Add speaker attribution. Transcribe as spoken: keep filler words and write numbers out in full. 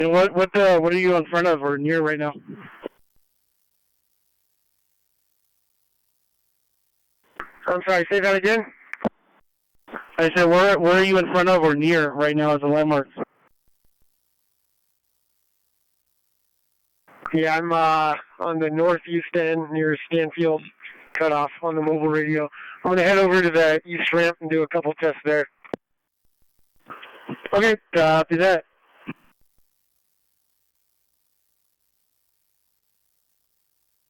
Speaker 1: And what what uh, what are you in front of or near right now?
Speaker 2: I'm sorry, say that again?
Speaker 1: I said, where where are you in front of or near right now as a landmark?
Speaker 2: Yeah, I'm uh, on the northeast end near Stanfield cutoff on the mobile radio. I'm going to head over to the east ramp and do a couple tests there.
Speaker 1: Okay, copy that.